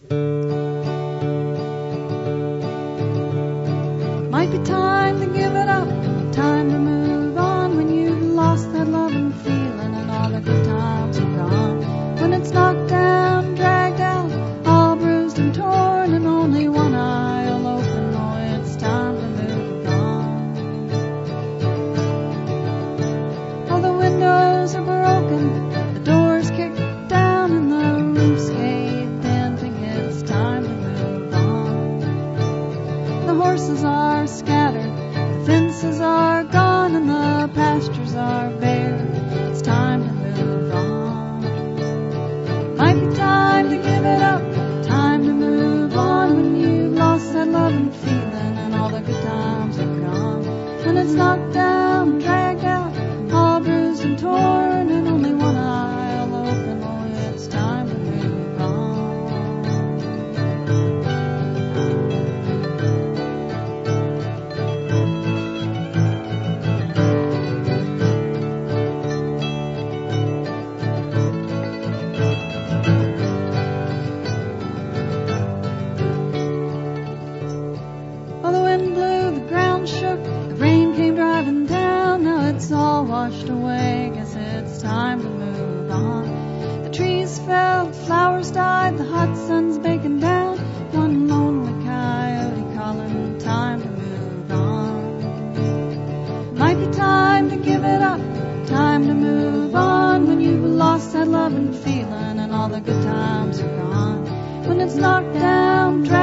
Might be time to give it up, time to move on when you've lost that love and feeling and all the good times are gone. When it's knocked down, dragged out, all bruised and torn and only one eye'll open, oh, it's time to move on. All the windows are broken, the doors kicked down and the roof's caved in, think it's time to move on. The horses are scattered, the fences are gone and the pastures are bare. It's time to move on. Might be time to give it up, time to move on when you've lost that love and feeling and all the good times are gone. When it's knocked down, dragged out, all bruised and torn and only one eye'll open, oh, it's time to move on. Oh, the wind blew, the ground shook, the rain came driving down. Now it's all washed away, guess it's time to move on. The trees fell, the flowers died, the hot sun's baking down. One lonely coyote calling, time to move on. Might be time to give it up, time to move on when you've lost that love and feeling and all the good times are gone. When it's knocked down,